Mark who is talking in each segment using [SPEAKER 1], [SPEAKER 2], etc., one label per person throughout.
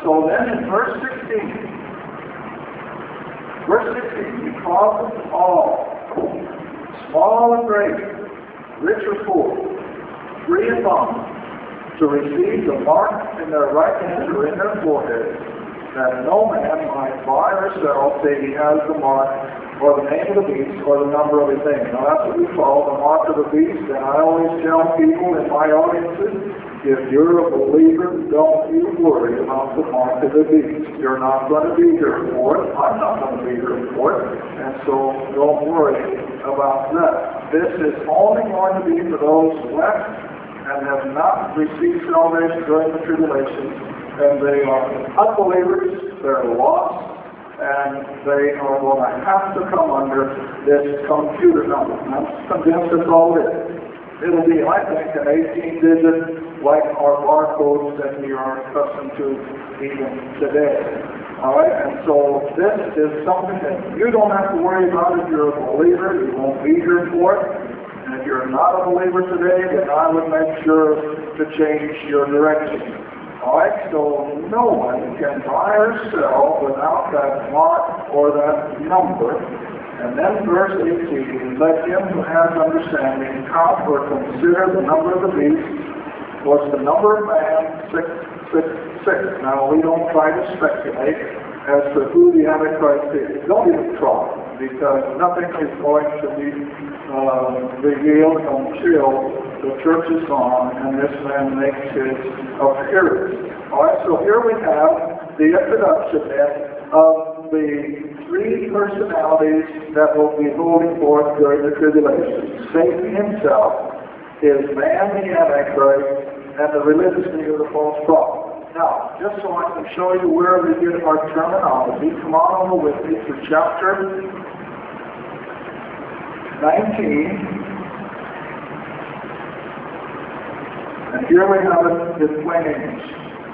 [SPEAKER 1] so then in verse 16, he calls us all, small and great, rich or poor, free and bond, to receive the mark in their right hand or in their forehead, that no man might buy or sell, say he has the mark, or the name of the beast, or the number of his name. Now that's what we call the mark of the beast, and I always tell people in my audiences, if you're a believer, don't you worry about the mark of the beast. You're not going to be here for it. I'm not going to be here for it. And so don't worry about that. This is only going to be for those left and have not received salvation during the tribulation. And they are unbelievers, they're lost, and they are going to have to come under this computer number. I'm convinced that's all it is. It'll be, I think, an 18-digit like our barcodes that we are accustomed to even today. All right, and so this is something that you don't have to worry about if you're a believer. You won't be here for it. And if you're not a believer today, then I would make sure to change your direction. All right, so no one can buy or sell without that mark or that number. And then verse 18, let him who has understanding count or consider the number of the beast. Was the number of man 666? Now we don't try to speculate as to who the Antichrist is. Don't even try, because nothing is going to be revealed until the church is gone and this man makes his appearance. Alright, so here we have the introduction then of the three personalities that will be holding forth during the tribulation. Satan himself is man the Antichrist and the religious leader, the false prophet. Now, just so I can show you where we get our terminology, come on over with me to chapter 19. And here we have it in plain English.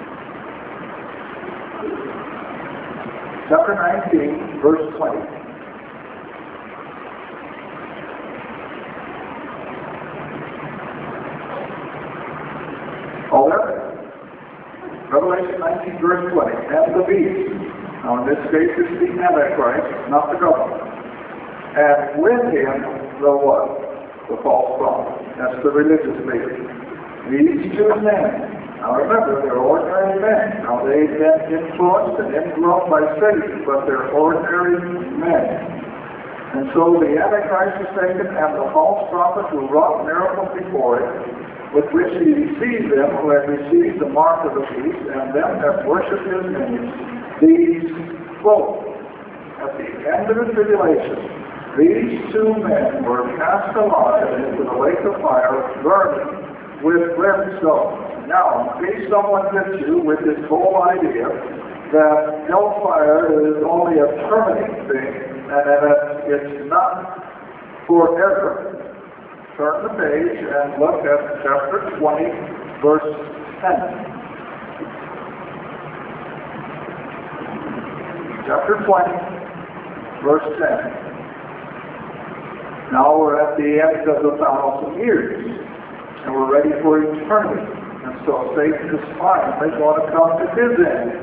[SPEAKER 1] Chapter 19, verse 20. All that? Revelation 19, verse 20. And the beast. Now in this case it's the Antichrist, not the government. And with him, the what? The false prophet. That's the religious leader. These two men. Now remember, they're ordinary men. Now they've been influenced and indwelt by Satan, but they're ordinary men. And so the Antichrist is taken, and the false prophet who wrought miracles before it, with which he deceived them who had received the mark of the beast, and them that worship his image. These both, at the end of the tribulation, these two men were cast alive into the lake of fire, burning with brimstone. Now, in case someone hits you with this whole idea that hellfire is only a permanent thing and that it's not forever, turn the page and look at chapter 20, verse 10. Chapter 20, verse 10. Now we're at the end of the 1,000 years, and we're ready for eternity. And so Satan is finally going to come to his end.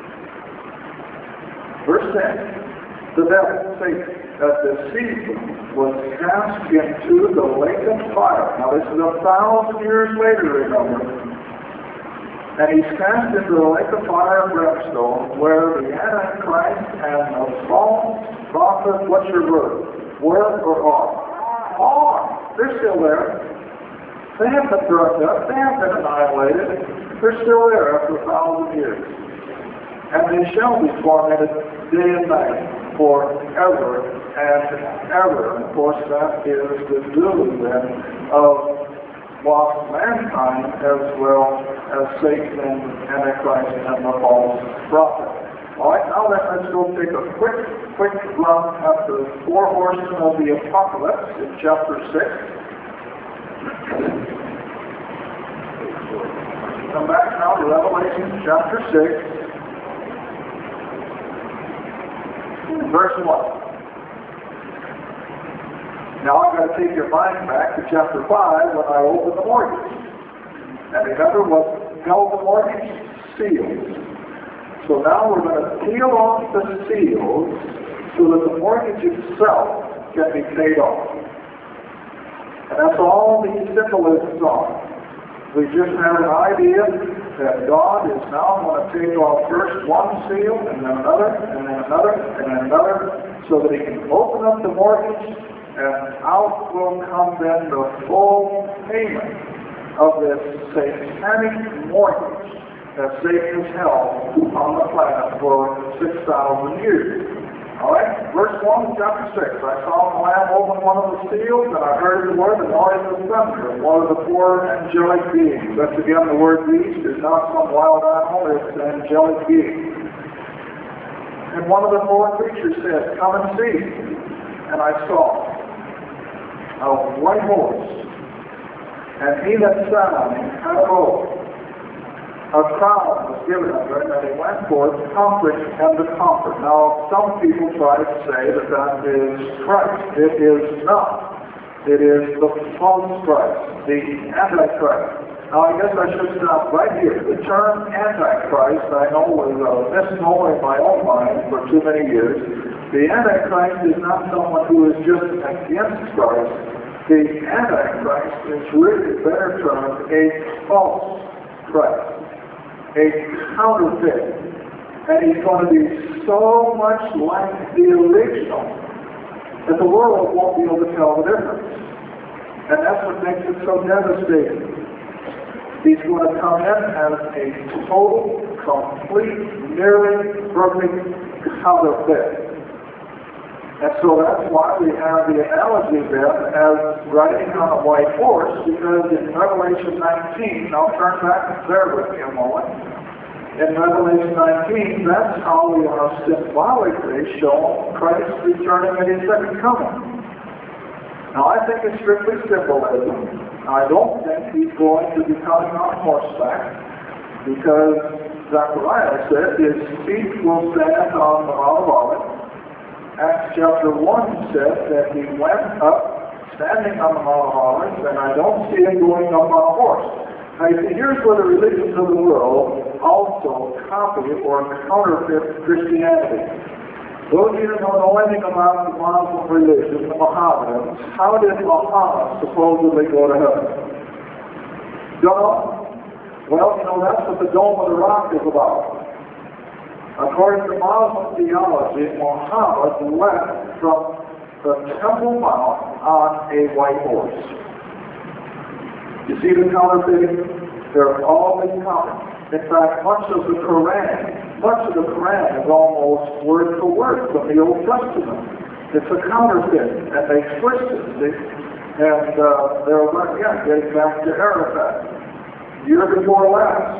[SPEAKER 1] Verse 10. The devil, Satan, that deceived was cast into the lake of fire. Now this is 1,000 years later, remember. And he's cast into the lake of fire and brimstone, where the Antichrist and the false prophet, what's your word? Were or are? Are. They're still there. They haven't been burned up. They haven't been annihilated. They're still there after 1,000 years. And they shall be tormented day and night forever and ever. And of course, that is the doom then of lost mankind as well as Satan and Antichrist and the false prophet. All right, now let's go take a quick look at the four horsemen of the apocalypse in chapter 6. Come back now to Revelation chapter 6, verse 1. Now I've got to take your mind back to chapter 5 when I opened the mortgage. And remember what held the mortgage? Seals. So now we're going to peel off the seals so that the mortgage itself can be paid off. And that's all these symbolisms are. We just have an idea that God is now going to take off first one seal, and then another, and then another, and then another, so that he can open up the mortgage, and out will come then the full payment of this satanic mortgage that Satan has held on the planet for 6,000 years. Alright, verse 1, chapter 6. I saw the Lamb open one of the seals, and I heard the word, the noise of thunder, and one of the four angelic beings. That's again the word beast is not some wild animal, it's an angelic being. And one of the four creatures said, come and see. And I saw a white horse, and he that sat on him had a bow. A crown was given unto him, and he went forth conquering and to conquer. Now, some people try to say that that is Christ. It is not. It is the false Christ, the Antichrist. Now, I guess I should stop right here. The term Antichrist, I know, was a misnomer in my own mind for too many years. The Antichrist is not someone who is just against Christ. The Antichrist is really better termed a false Christ. A counterfeit. And he's going to be so much like the original that the world won't be able to tell the difference. And that's what makes it so devastating. He's going to come in as a total, complete, nearly perfect counterfeit. And so that's why we have the analogy then as riding on a white horse, because in Revelation 19, I'll turn back there with me a moment. In Revelation 19, that's how we are symbolically shown Christ returning at his second coming. Now I think it's strictly symbolism. I don't think he's going to be coming on horseback, because Zechariah said his feet will stand on the Mount of Olives. Acts chapter 1 says that he went up, standing on the Mount of Olives, and I don't see him going up on a horse. Now, you see, here's where the religions of the world also copy or counterfeit Christianity. Those of you who know anything about the Muslim religion, the Mohammedans, how did Muhammad supposedly go to heaven? Don't know? Well, you know, that's what the Dome of the Rock is about. According to Muslim theology, Muhammad left from the Temple Mount on a white horse. You see the counterfeiting? They're all in common. In fact, much of the Quran is almost word for word from the Old Testament. It's a counterfeit, and they twist it, see? And they're, again, getting back to Arafat. Year before last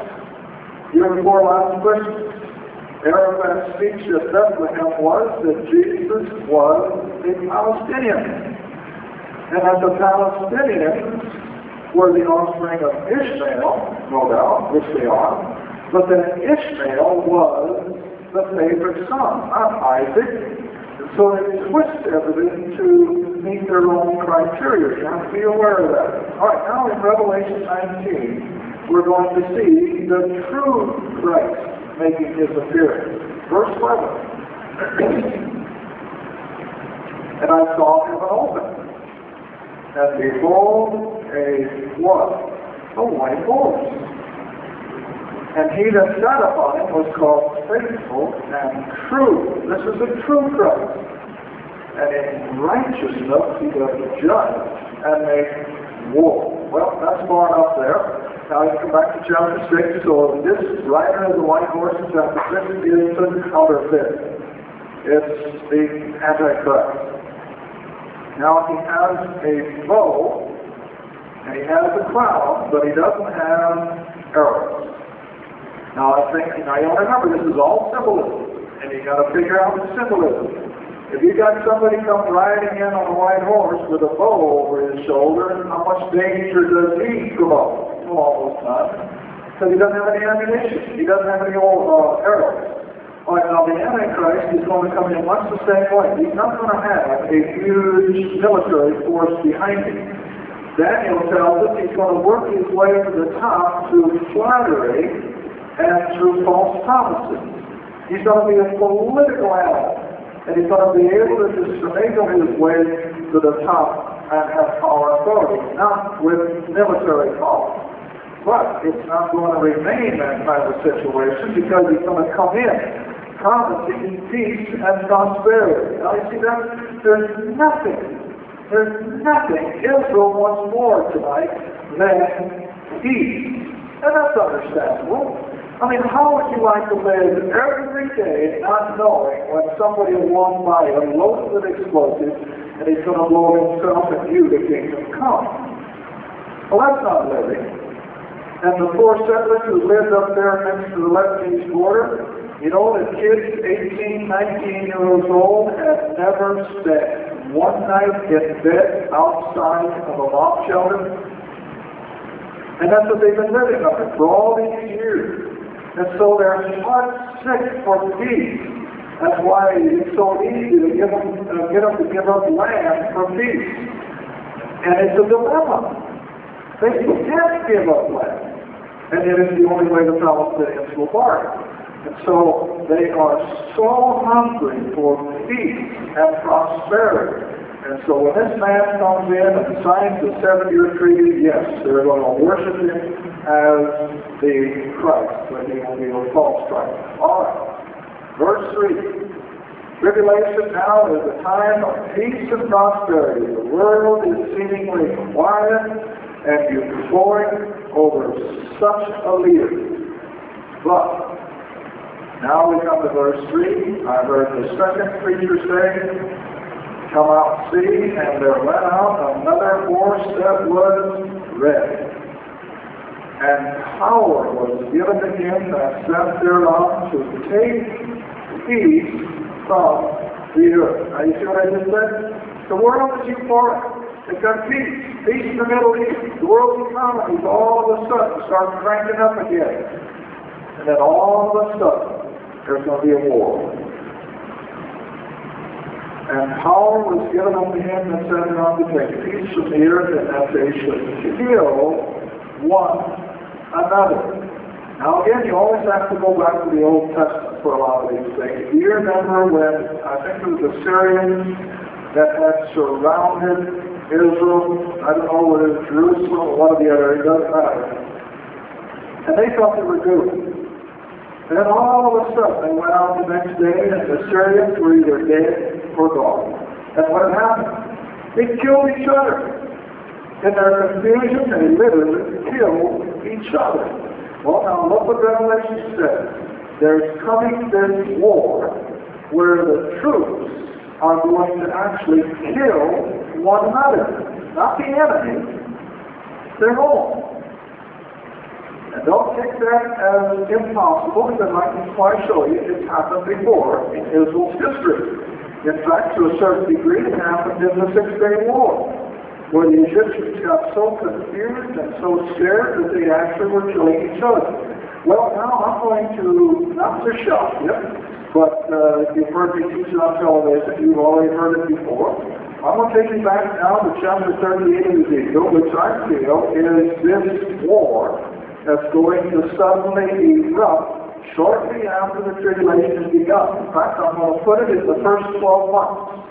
[SPEAKER 1] Christmas, Arafat's speech at Bethlehem was that Jesus was a Palestinian. And that the Palestinians were the offspring of Ishmael, no doubt, which they are, but that Ishmael was the favorite son, not Isaac. So they twist everything to meet their own criteria. You have to be aware of that. All right, now in Revelation 19, we're going to see the true Christ making his appearance. Verse 11. And I saw heaven open, and behold, a what? A white horse. And he that sat upon him was called Faithful and True. This is the true Christ. And in righteousness he doth judge and make war. Well, that's far enough there. Now you come back to chapter 6, so this rider of the white horse in chapter 6 is the counterfeit. It's the Antichrist. Now he has a bow, and he has a crown, but he doesn't have arrows. Now you remember, this is all symbolism, and you got to figure out the symbolism. If you got somebody come riding in on a white horse with a bow over his shoulder, how much danger does he promote? Almost none, because he doesn't have any ammunition. He doesn't have any old arrows. All right, now the Antichrist is going to come in much the same way. He's not going to have a huge military force behind him. Daniel tells us he's going to work his way to the top through flattery and through false promises. He's going to be a political animal. And he's going to be able to just finagle his way to the top and have power and authority, not with military power. But it's not going to remain that kind of situation because he's going to come in promising peace and prosperity. Now you see that? There's nothing Israel wants more tonight than peace. And that's understandable. I mean, how would you like to live every day not knowing when somebody will walk by and load with explosives and he's going to blow himself and you the kingdom come? Well, that's not living. And the poor settlers who lived up there next to the Lebanese border, you know, the kids, 18, 19 years old, had never spent one night in bed outside of a bomb shelter. And that's what they've been living up in for all these years. And so they're heart-sick for peace. That's why it's so easy to get them to give up land for peace. And it's a dilemma. They can't give up land. And it is the only way the Palestinians will bargain. And so they are so hungry for peace and prosperity. And so when this man comes in and signs the 7-year treaty, yes, they're going to worship him as the Christ, but he will be a false Christ. All right. Verse 3. Tribulation now is a time of peace and prosperity. The world is seemingly quiet and euphoric over such a leader. But now we come to verse 3. I heard the second preacher say, "Come out, see," and there went out another horse that was red. And power was given to him that sat thereon to take peace from the earth. Now you see what I just said? The world is euphoric. They've got peace. Peace in the Middle East. The world's economies all of a sudden start cranking up again. And then all of a sudden, there's going to be a war. And power was given unto him that sat thereon to take peace from the earth, and that they should kill one another. Now again, you always have to go back to the Old Testament for a lot of these things. Do you remember when, I think it was the Syrians that had surrounded Israel, I don't know whether it was Jerusalem or one of the other, it doesn't matter. And they thought they were good. And then all of a sudden they went out the next day and the Syrians were either dead or gone. And what had happened? They killed each other. In their confusion, they literally killed each other. Well, now look what Revelation says. There's coming this war where the troops are going to actually kill one another. Not the enemy, their own. And don't take that as impossible, because I can quite show you it's happened before in Israel's history. In fact, to a certain degree, it happened in the 6-Day War, where the Egyptians got so confused and so scared that they actually were killing each other. Well, now I'm going to, not to shock you, but if you've heard me teach it on television, you've already heard it before. I'm going to take you back now to chapter 38 of Ezekiel, which I feel is this war that's going to suddenly erupt shortly after the tribulation has begun. In fact, I'm going to put it in the first 12 months.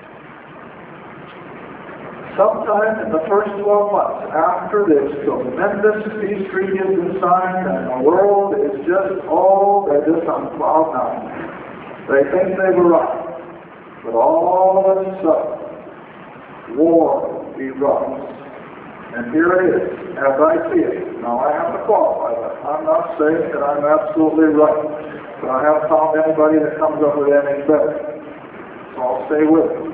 [SPEAKER 1] Sometime in the first 12 months after this tremendous peace treaty has been signed and the world is just, they're just on cloud nine. They think they've arrived. But all of a sudden, war erupts. And here it is, as I see it. Now I have to qualify that. I'm not saying that I'm absolutely right, but I haven't found anybody that comes up with anything better. So I'll stay with it.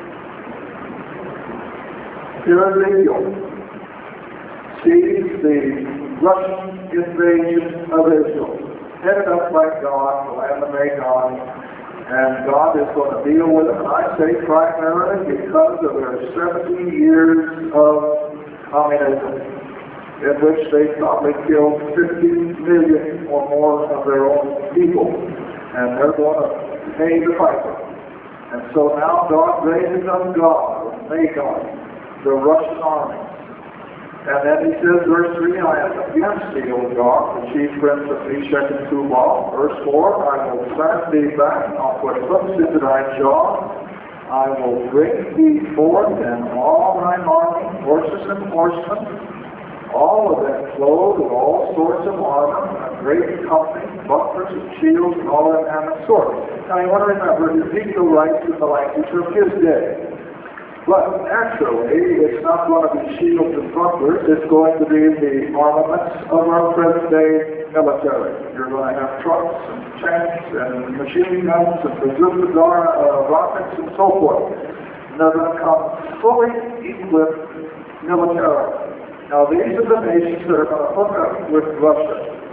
[SPEAKER 1] Here Ezekiel sees the Russian invasion of Israel, headed up by God, the land of Magog, and God is going to deal with it. And I say primarily because of their 70 years of communism, in which they probably killed 50 million or more of their own people, and they're going to pay the piper. And so now God raises up God, Magog, the Russian army, And then he says, verse 3, I am against thee, O God, the chief prince of Meshach and Tubal. Verse 4, I will send thee back, I'll put hooks into thy jaw, I will bring thee forth, and all thine army, horses and horsemen, all of them clothed with all sorts of armor, a great company, bucklers and shields, and all of them having swords. Now you want to remember, Ezekiel writes in the language of his day. But naturally, it's not going to be shields and bucklers, it's going to be the armaments of our present-day military. You're going to have trucks and tanks and machine guns and bazookas, rockets and so forth. And they're going to come fully equipped militarily. Now these are the nations that are going to hook up with Russia.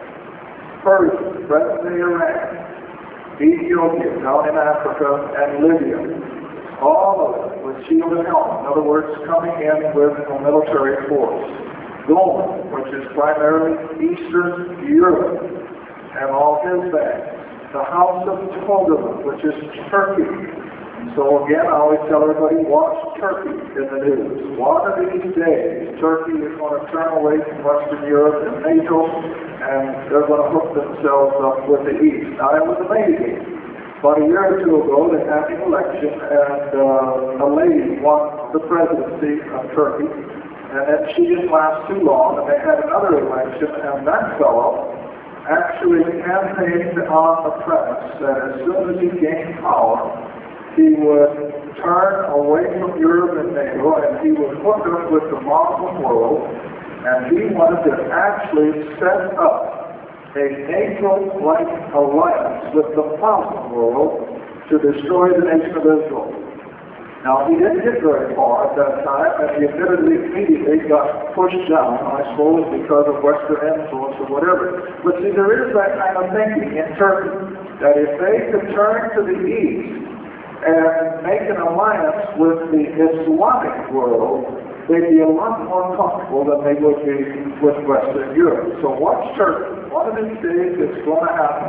[SPEAKER 1] Persia, present-day Iran, Ethiopia, down in Africa, and Libya. All of it with shield and helmet. In other words, coming in with a military force. Gomer, which is primarily Eastern Europe, and all his bands. The house of Togarmah, which is Turkey. So again, I always tell everybody, watch Turkey in the news. One of these days, Turkey is going to turn away from Western Europe and NATO, and they're going to hook themselves up with the East. Now, it was amazing. About a year or two ago, they had an election, and a lady won the presidency of Turkey, and then she didn't last too long, and they had another election, and that fellow actually campaigned on the premise that as soon as he gained power, he would turn away from Europe and NATO, and he would hook up with the Muslim world, and he wanted to actually set up a NATO-like alliance with the Muslim world to destroy the nation of Israel. Now, he didn't get very far at that time, and he admittedly immediately got pushed down, I suppose, because of Western influence or whatever. But see, there is that kind of thinking in Turkey, that if they could turn to the east and make an alliance with the Islamic world, they'd be a lot more comfortable than they would be with Western Europe. So watch Turkey. One of these days it's going to happen.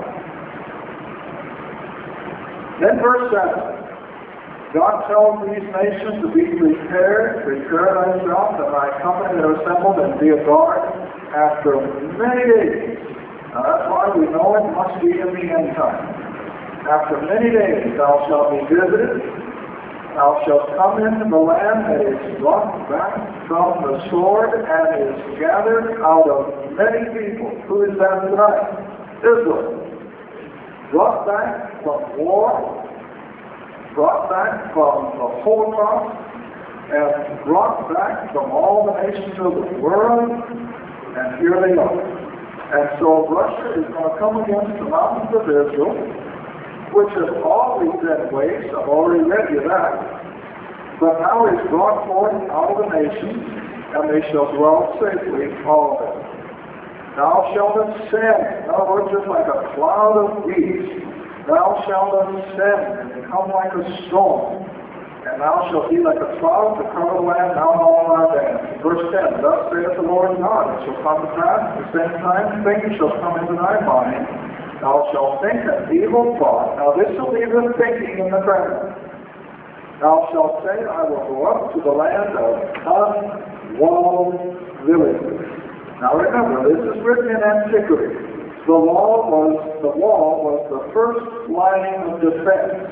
[SPEAKER 1] Then verse 7. God tells these nations to be prepared, prepare thyself, and thy company that are assembled, and be a guard after many days. Now that's why we know it must be in the end time. After many days thou shalt be visited, thou shalt come into the land that is brought back from the sword and is gathered out of many people. Who is that tonight? Israel. Brought back from war, brought back from the Holocaust, and brought back from all the nations of the world, and here they are. And so Russia is going to come against the mountains of Israel, which has always been waste. I've already read you that. But now is brought forth out of the nations, and they shall dwell safely, all of them. Thou shalt ascend. In other words, just like a cloud of weeds. Thou shalt ascend and come like a storm. And thou shalt be like a cloud to cover the land down all thy bands. Verse 10, thus saith the Lord God, it shall come to pass at the same time, things shall come into thy mind. Thou shalt think an evil thought. Now this will be the thinking in the present. Thou shalt say, I will go up to the land of unwalled villages. Now remember, this is written in antiquity. The wall was the first line of defense.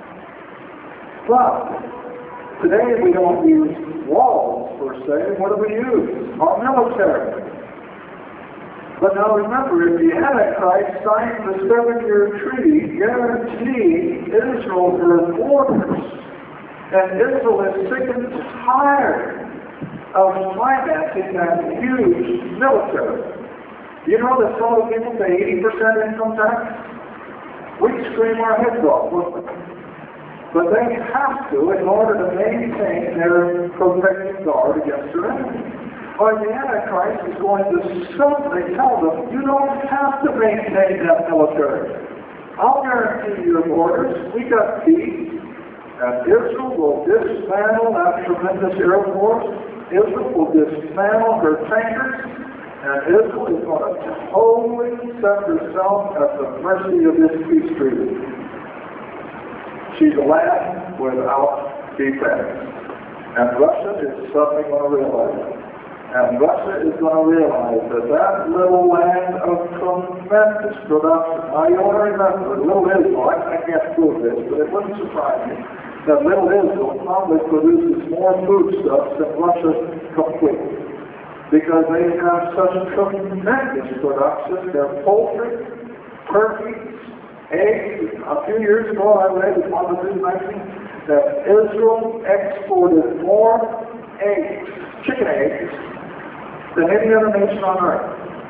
[SPEAKER 1] But today we don't use walls per se. What do we use? Our military. But now remember, if the Antichrist signed the 7-year treaty guaranteeing Israel her borders, and Israel is sick and tired of financing that huge military. You know that some of the people pay 80% income tax? We'd scream our heads off, wouldn't we? But they have to in order to maintain their protective guard against their enemies. Or the Antichrist is going to suddenly tell them, you don't have to maintain that military. I'll guarantee your borders. We got peace. And Israel will dismantle that tremendous air force. Israel will dismantle her tankers. And Israel is going to totally set herself at the mercy of this peace treaty. She's a land without defense. And Russia is suddenly going to realize it. And Russia is going to realize that that little land of tremendous production. Now you want to remember, little Israel, I can't prove this, but it wouldn't surprise me that little Israel probably produces more foodstuffs than Russia completely. Because they have such tremendous production. Their poultry, turkeys, eggs. A few years ago I read in one of the news magazines that Israel exported more eggs, chicken eggs, than any other nation on earth.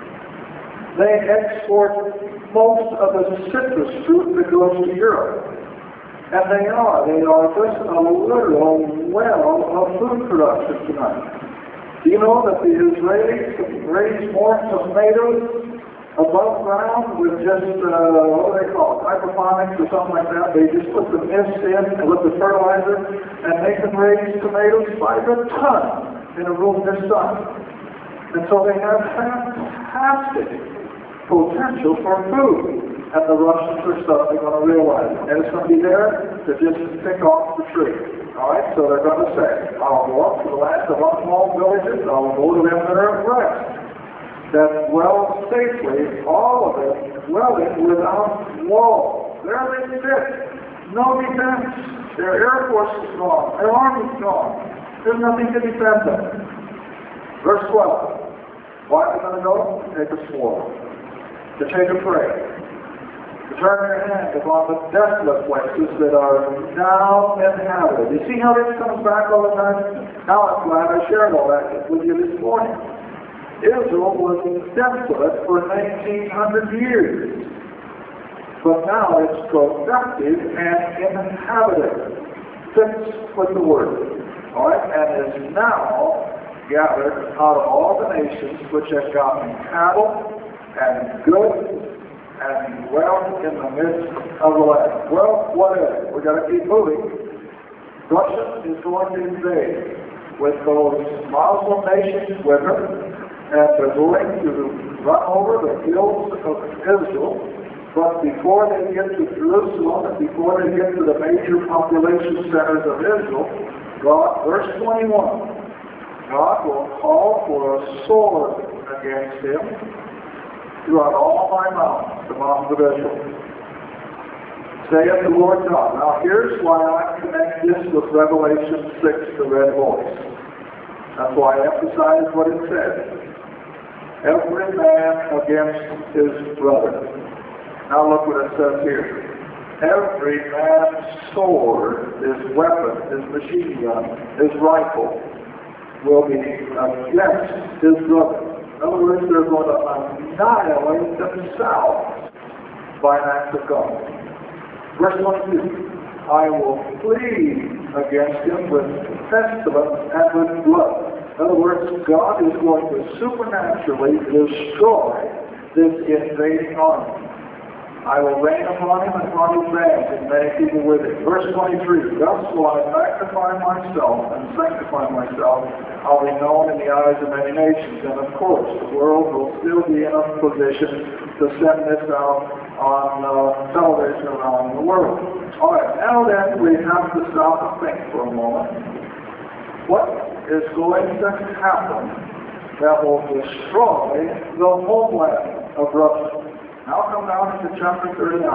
[SPEAKER 1] They export most of the citrus fruit that goes to Europe. And they are just a literal well of food production tonight. Do you know that the Israelis raise more tomatoes above ground with just, what do they call it, hydroponics or something like that? They just put the mist in and with the fertilizer, and they can raise tomatoes by the ton in a room this size. And so they have fantastic potential for food. And the Russians are suddenly going to realize it. And it's going to be there to just pick off the tree. Alright, so they're going to say, I'll go up to the land of unwalled villages, I'll go to them that are at rest, that dwell safely, all of it dwelling without walls. There they sit, no defense. Their Air Force is gone, their Army's gone. There's nothing to defend them. Verse 12. Why are they going to go? To take a sword, to take a prey, to turn their hand upon the desolate places that are now inhabited. You see how this comes back all the time? Now I'm glad I shared all that with you this morning. Israel was desolate for 1,900 years. But now it's productive and inhabited. Fits with the word. Alright, and is now gathered out of all the nations which have gotten cattle and goods and wealth in the midst of the land. Well, whatever. We've got to keep moving. Russia is going to invade with those Muslim nations with her, and they're going to run over the fields of Israel. But before they get to Jerusalem and before they get to the major population centers of Israel, God, verse 21, God will call for a sword against him throughout all my mountains, the mountains of Israel. Saith the Lord God. Now here's why I connect this with Revelation 6, the red horse. That's why I emphasize what it says. Every man against his brother. Now look what it says here. Every man's sword, his weapon, his machine gun, his rifle, will be against his brother. In other words, they're going to annihilate themselves by an act of God. Verse 22, I will plead against him with pestilence and with blood. In other words, God is going to supernaturally destroy this invading army. I will rain upon him and upon his bands and many people with him. Verse 23, thus will I magnify myself and sanctify myself. I'll be known in the eyes of many nations. And of course, the world will still be in a position to send this out on television around the world. All right, now then we have to stop and think for a moment. What is going to happen that will destroy the homeland of Russia? Now come down to chapter 39.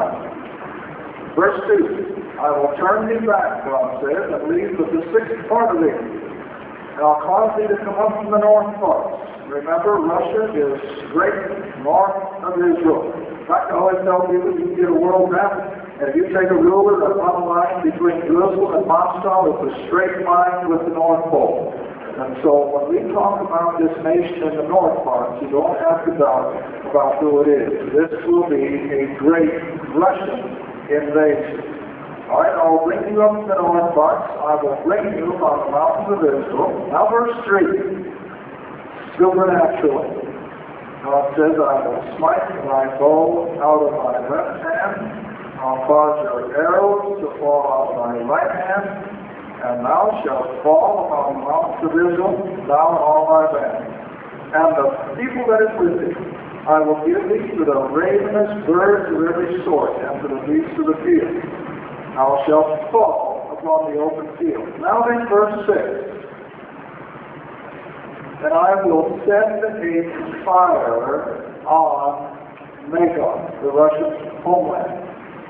[SPEAKER 1] Verse 2. I will turn thee back, God says, and leave but the sixth part of thee. And I'll cause thee to come up from the north parts. Remember, Russia is straight north of Israel. In fact, I always tell people you can get a world map, and if you take a ruler that's on a line between Jerusalem and Moscow, it's a straight line with the North Pole. And so when we talk about this nation in the north parts, you don't have to doubt about who it is. This will be a great Russian invasion. All right, I will bring you up to the north parts. I will bring you on the mountains of Israel. Now verse 3, supernaturally. God says, I will smite thy bow out of thy left hand. I'll cause your arrows to fall out of thy right hand. And thou shalt fall upon the mountains of Israel, thou and all thy band. And the people that is with thee, I will give thee to the ravenous birds of every sort, and to the beasts of the field. Thou shalt fall upon the open field. Now then, verse 6. and I will send a fire on Magog, the Russian homeland.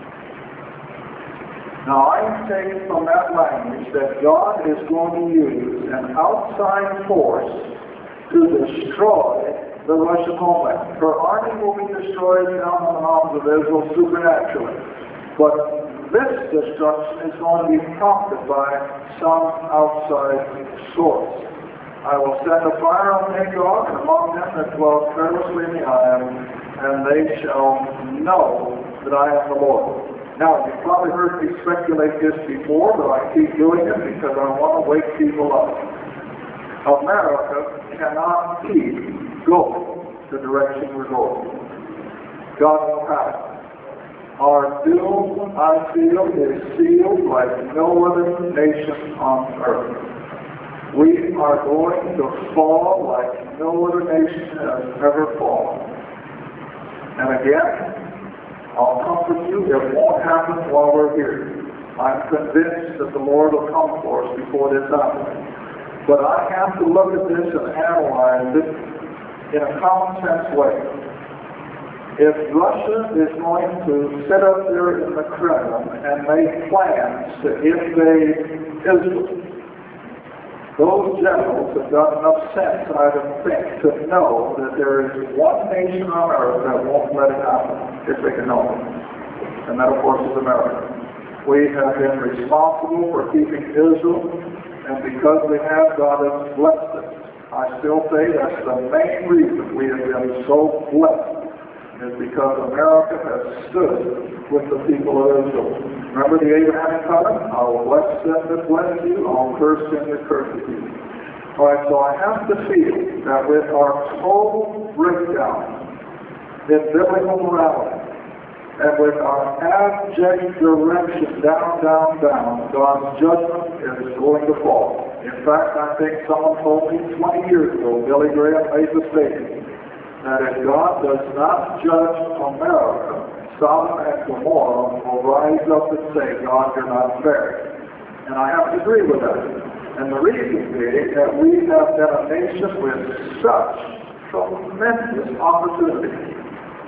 [SPEAKER 1] Now I take from that language that God is going to use an outside force to destroy the Russian homeland. Her army will be destroyed down on the mountains of Israel supernaturally. But this destruction is going to be prompted by some outside source. I will send a fire on Magog, and among them that dwell carelessly in the island, and they shall know that I am the Lord. Now, you've probably heard me speculate this before, but I keep doing it because I want to wake people up. America cannot keep going the direction we're going. God will have it. Our doom, I feel, is sealed like no other nation on earth. We are going to fall like no other nation has ever fallen. And again, I'll comfort you, it won't happen while we're here. I'm convinced that the Lord will come for us before this happens. But I have to look at this and analyze it in a common sense way. If Russia is going to sit up there in the Kremlin and make plans to invade Israel, those generals have got enough sense, I don't think, to know that there is one nation on earth that won't let it happen, if they can know it. And that, of course, is America. We have been responsible for keeping Israel, and because we have, God has blessed us. I still say that's the main reason we have been so blessed, is because America has stood with the people of Israel. Remember the Abrahamic covenant? I will bless them that bless you, I'll curse them that curse you. Alright, so I have to feel that with our total breakdown in biblical morality, and with our abject direction down, God's judgment is going to fall. In fact, I think someone told me 20 years ago, Billy Graham made the statement, that if God does not judge America, Sodom and Gomorrah will rise up and say, God, you're not fair. And I have to agree with that. And the reason being that we have been a nation with such tremendous opportunity.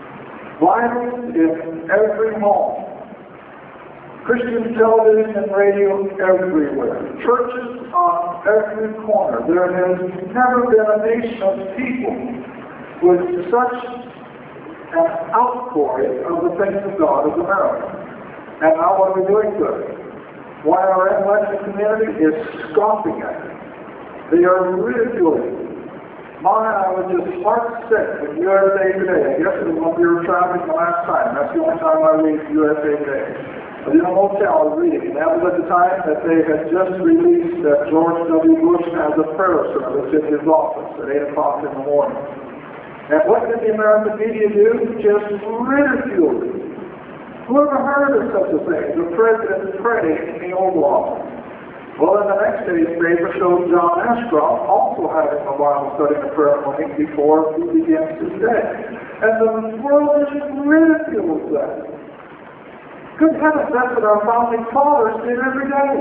[SPEAKER 1] Bibles in every home. Christian television and radio everywhere. Churches on every corner. There has never been a nation of people with such an outpouring of the things of God as America. And now what are we doing to it? Why our intellectual community is scoffing at it. They are ridiculing it. I was just heart sick with USA Today. I guess it was when we were traveling the last time. That's the only time I read USA Today. I was in a hotel, I was reading, and that was at the time that they had just released that George W. Bush has a prayer service in his office at 8 o'clock in the morning. And what did the American media do? Just ridicule it. Who ever heard of such a thing? The president praying in the Oval Office. Well, in the next day's paper showed John Ashcroft also having a Bible study and prayer meeting before he begins his day. And the world just ridicules that. Good heavens, that's what our founding fathers did every day.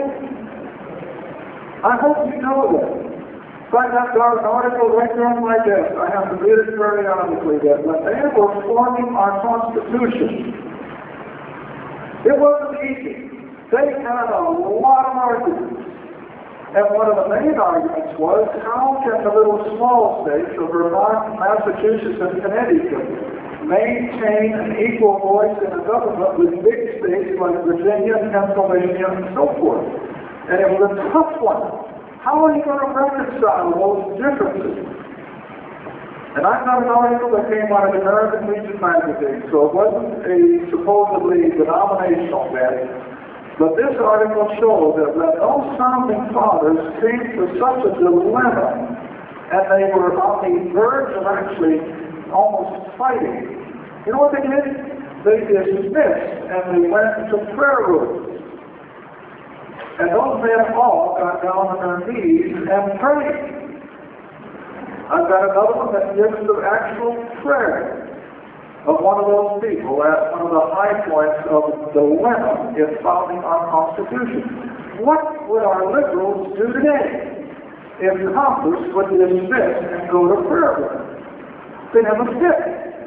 [SPEAKER 1] I hope you know that. In fact, I've got an article right there on my desk. I have to read it very honestly, that when they were forming our Constitution, it wasn't easy. They had a lot of arguments. And one of the main arguments was, how can the little small states of Vermont, Massachusetts, and Connecticut maintain an equal voice in the government with big states like Virginia, Pennsylvania, and so forth? And it was a tough one. How are you going to reconcile those differences? And I got an article that came out of the American Legion magazine, so it wasn't a supposedly denominational bent. But this article showed that when those founding fathers came to such a dilemma, and they were on the verge of actually almost fighting, you know what they did? They dismissed and they went to prayer rooms. And those men all got down on their knees and prayed. I've got another one that gives the actual prayer of one of those people at one of the high points of the dilemma in founding our Constitution. What would our liberals do today? if Congress would dismiss and go to prayer with them. They never did.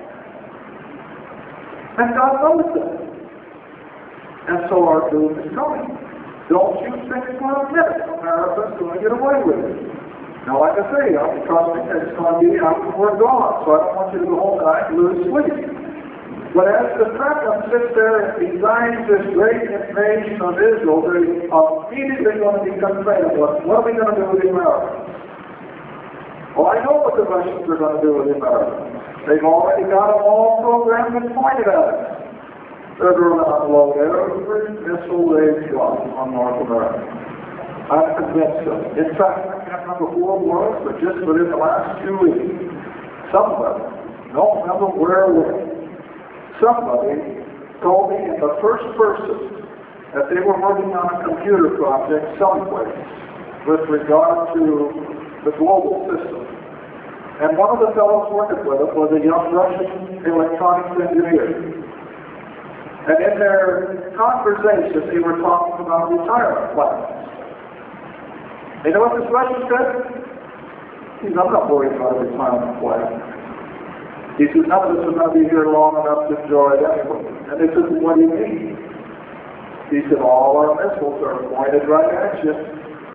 [SPEAKER 1] And God knows that. And so our doom is coming. Don't you think for a minute America's going to get away with it. Now, like I say, I'm trusting that it's going to be after we're gone, so I don't want you to go home tonight and lose sleep. But as the Kremlin sits there and designs this great invasion of Israel, they're immediately going to be confronted. What are we going to do with the Americans? Well, I know what the Russians are going to do with the Americans. They've already got them all programmed and pointed at us. They're going to unload every missile they've got on North America. I'm convinced of it. In fact, I can't remember who it was, but just within the last 2 weeks, somebody, don't remember where it was, somebody told me in the first person that they were working on a computer project someplace with regard to the global system. And one of the fellows working with it was a young Russian electronics engineer. And in their conversation, they were talking about retirement plans. You know what this Russian said? He said, I'm not worried about a retirement plan. He said, none of us are going to be here long enough to enjoy it anyway. And they said, what do you mean? He said, all our missiles are pointed right at you.